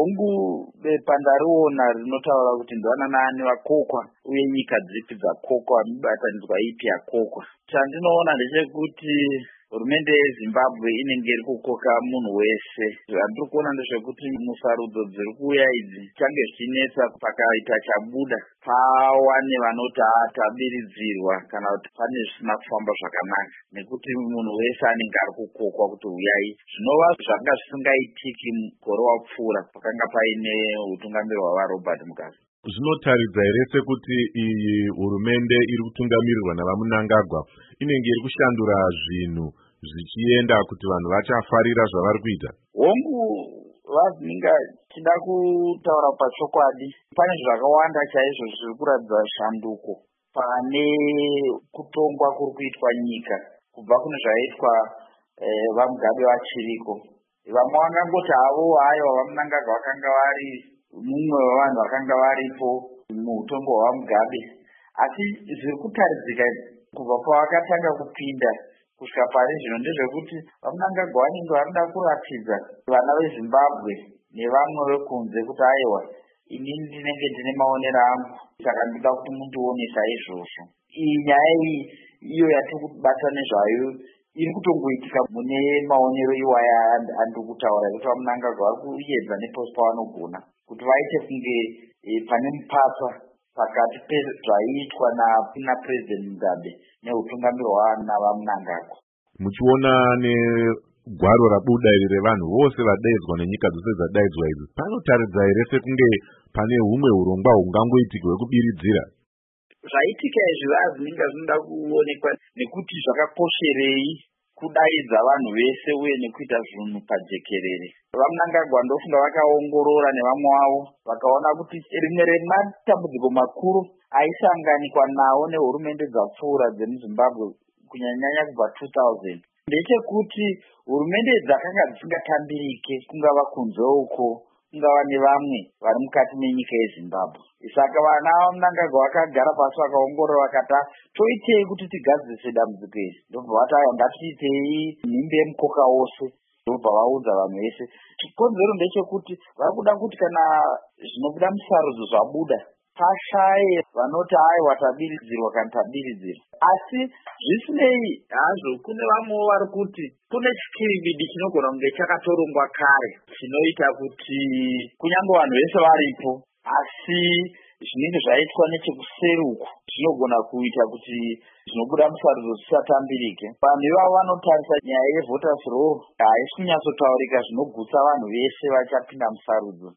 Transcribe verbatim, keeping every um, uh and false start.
hungu bepandariona rinotaura kuti ndovananani vakokwa uye nyika dzipi dzakokwa mibatanidzwa ipi yakokwa. Chandinoona ndechekuti hurumende yeZimbabwe inenge iri kukoka munhu wese. Zvandiri kuona ndezvekuti musarudzo dziri kuuya idzi change zvichinetsa pakaita chabuda pawane vanoti atabiridzirwa kana kuti pane zvisina kufamba zvakanaka, nekuti munhu wese anenge ari kukokwa kuti uyai. Zvinova zvanga zvisingaitiki mukore wapfuura pakanga paine utungamiri hwaRobert Mugabe. Zvinotaridza here sekuti iyi hurumende iri kutungamirirwa navaMnangagwa inenge iri kushandura zvinhu zvichienda kuti vanhu vachafarira zvavari kuita? Hongu vazinga chida kutaura pachokwadi, pane zvakawanda chaizvo zviri kuratidza shanduko pane kutongwa kuri kuitwa nyika kubva kune zvaitwa eh, vaMugabe vachiriko. Vamwe vakangoti havo haiwa vaMnangagwa vakanga vari mumwe wevanhu vakanga varipo muutongo hwaMugabe, asi zviri kutaridzika kubva pavakatanga kupinda kusvika pari zvino ndezvekuti vaMnangagwa vanenge varida kuratidza vana veZimbabwe nevamwe vekunze kuti aiwa inini ndinenge ndine maonero angu, saka ndida kuti mundionesa izvozvo. Iyi nyaya iyi iyo yatiri kubata nezvayo iri kutongoitika mune maonero iwaya andiri kutaura, kuti vaMnangagwa vari kuedza nepose pavanogona kuti vaite kunge e, pane mupatsa pakati pezvaiitwa naPresident Mugabe neutungamiri hwaana vaMnangagwa. Muchiona negwaro rabuda iri revanhu vose vadaidzwa nenyika dzose dzadaidzwa idzi, panotaridza here sekunge pane humwe urongwa hungangoitika hwekubiridzira? Zvaitika izvi vazinga zvinoda kuonekwa nekuti zvakakosherei kudaidza vanhu vese uye nekuita zvinhu pajekerere. VaMnangagwa ndofunga vakaongorora nevamwe wavo vakaona kuti rimwe rematambudziko makuru aisanganikwa nawo nehurumende dzapfuura dzemuZimbabwe kunyanyanya kubva two thousand ndechekuti hurumende dzakanga dzisingatambirike, kungava kunze uko, kungava nevamwe vari mukati menyika yeZimbabwe. Saka vana vaMnangagwa vakagara pasi vakaongorora vakati toitei kuti tigadzirise dambudziko iri, ndobva vati aya ngatiitei nhimbe yemukoka wose, ndobva vaudza vanhu vese. Chikonzero ndechekuti vari kuda kuti kana zvinobuda musarudzo zvabuda pashaye vanoti aiwa tabiridzirwa kana tabiridzirwa. Asi zvisinei hazvo, kune vamwewo vari kuti kune chikirimidi chinogona kunge chakatorongwa kare chinoita kuti kunyange vanhu vese varipo asi zvinenge zvaitwa nechekuseri uku zvinogona kuita kuti zvinobuda musarudzo zvisatambirike. Vanhu ivavo vanotarisa nyaya yevoters roll haisi kunyatsotaurika zvinogutsa vanhu vese vachapinda musarudzo.